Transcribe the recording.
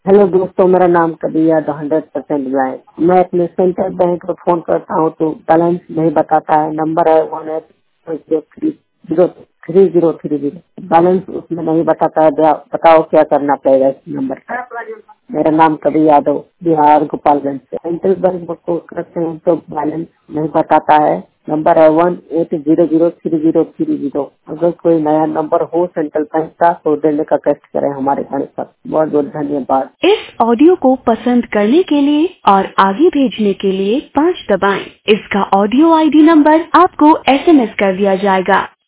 Hello दोस्तों, मेरा नाम कबिया 100% ब्लाइंड। मैं अपने सेंट्रल बैंक में फोन करता हूँ तो बैलेंस नहीं बताता है। नंबर है 1830303 बैलेंस उसमें नहीं बताता है। बताओ क्या करना पड़ेगा इस नंबर पर। मेरा नाम कबीर यादव, बिहार गोपालगंज से। सेंट्रल बैंक में कॉल करते हैं तो बैलेंस नहीं बताता है। नंबर है 1800303। अगर कोई नया नंबर हो सेंट्रल बैंक का तो देने का कष्ट करें हमारे घर पर। बहुत बहुत धन्यवाद। इस ऑडियो को पसंद करने के लिए और आगे भेजने के लिए 5 दबाएं। इसका ऑडियो ID नंबर आपको SMS कर दिया जाएगा।